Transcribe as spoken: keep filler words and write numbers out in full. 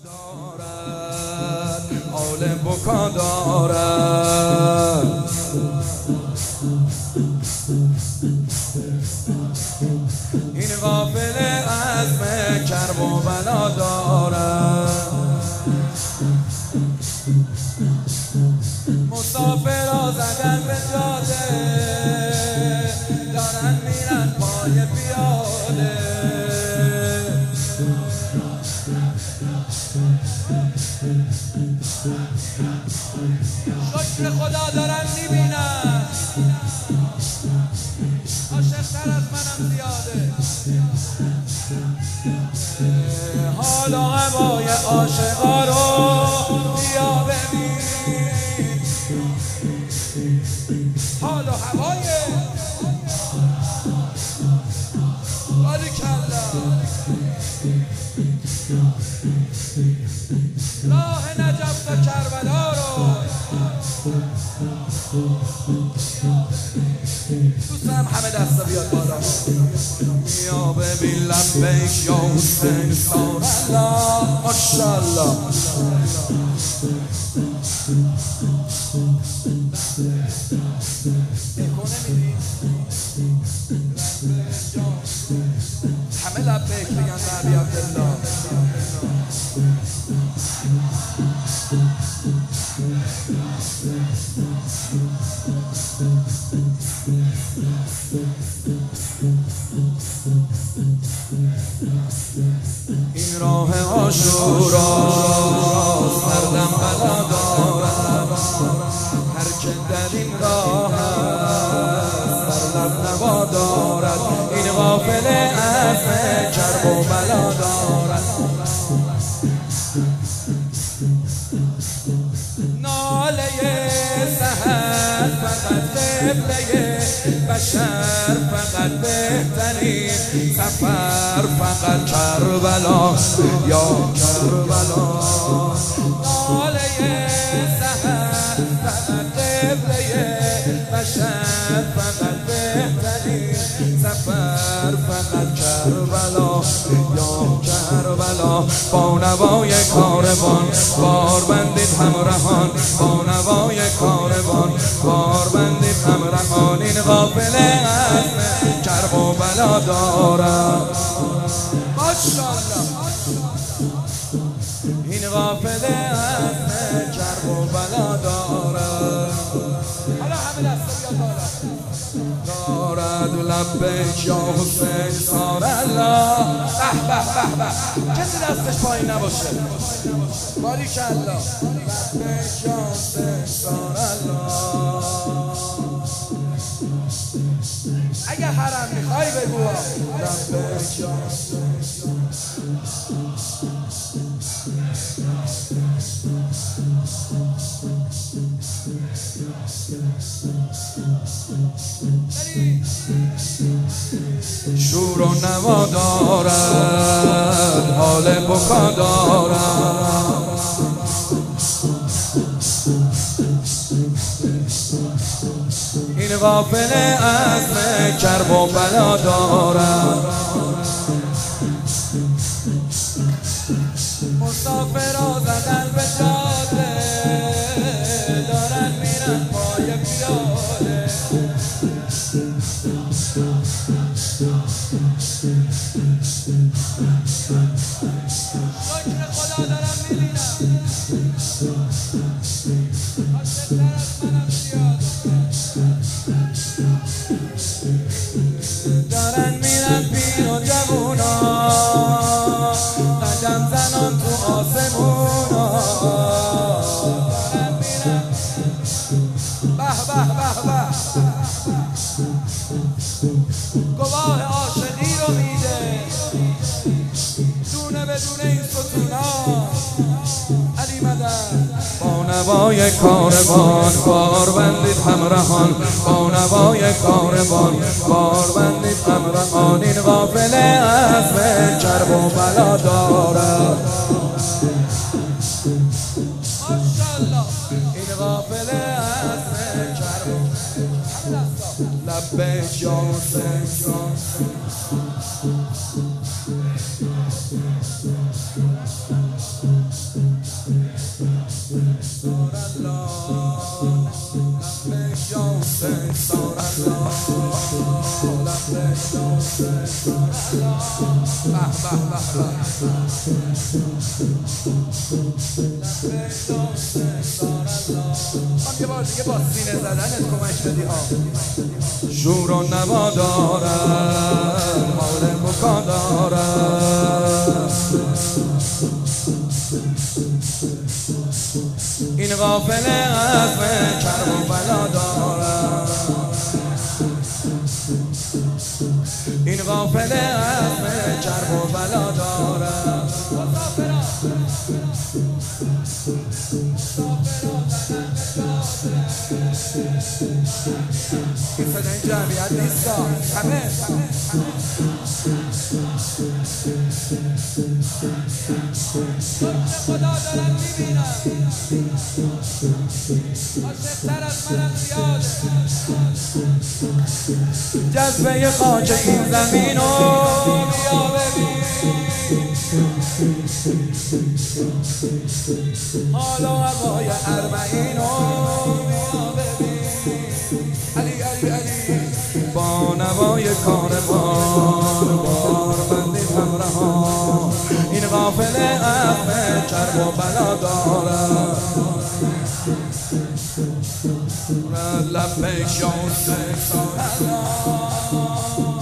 دارد حال بکا دارد این قافله عزم کرب و بلا دارد مسافرها زدن به جاده دارن میرن پای پیاده شکر خدا دارن میبینن عاشق‌تر از منم زیاده حال و هوای عاشقا رو بیا ببین حال و هوای باریکلا راه نجف تا کربلا رو دوستم همه دستا بیاد بالا بیا ببین لبیک یا حسین سارالله ماشالله همه لبیک بگن نبی عبدالله این راه عاشورا سردم بلا دارد هر که در این راه سرلب نوا دارد این قافله عزم کرب و بلا دارد ناله سحر فقط قبله بشر فقط بهترین سفر فقط کربلا یا کربلا ناله سحر فقط قبله بشر فقط بهترین سفر فقط کربلا یا کربلا با نوای کاروان بار بندید همراهان با نوای کاروان بار بندید همراهان این قافله عزم کرب و بلا دارد ماشالله این قافله عزم کرب و بلا دارد حالا همه دستا بیاد بالا دارد لبیک یا حسین سارالله به به به به کسی دستش پایین نباشه باریکلا لبیک یا حسین سارالله اگه حرم میخوای بگو لبیک یا حسین شور و نوا دارد حال بکا دارد این قافله عزم کرب و بلا دارد مسافرها زدن به جاده دارن میرن پای پیاده شکر خدا دارم میبینم عاشق‌تر از منم زیاده دارن میرن پیر و جوونا قدم زنان تو آسمونا دارن میرن به به به به گواه عاشقی رو میده دونه بدون این ستونا علی مدد با نوای کاروان بار بندید همراهان با نوای کاروان بار بندید همراهان این قافله عزم کرب و بلا دارد ماشالله این قافله عزم کرب لبیک یا حسین سارالله یه بار دیگه با سینه زدنت کمک بدی ها. شور و نوا دارم، حال مکا دارم، این قافله عزم کرم و بلا دارم، این قافله عزم کرم و بلا دارم. این صدای جمعیت نیست همه خدا دارم میبینم عاشق‌تر از منم زیاده. جذبه خاک این زمین رو بیا ببین، حال و هوای اربعین رو بیا ببین. علی علی علی با نوای کاروان بار بندید همراهان، این قافله عزم کرب و بلا دارد. لبیک یا حسین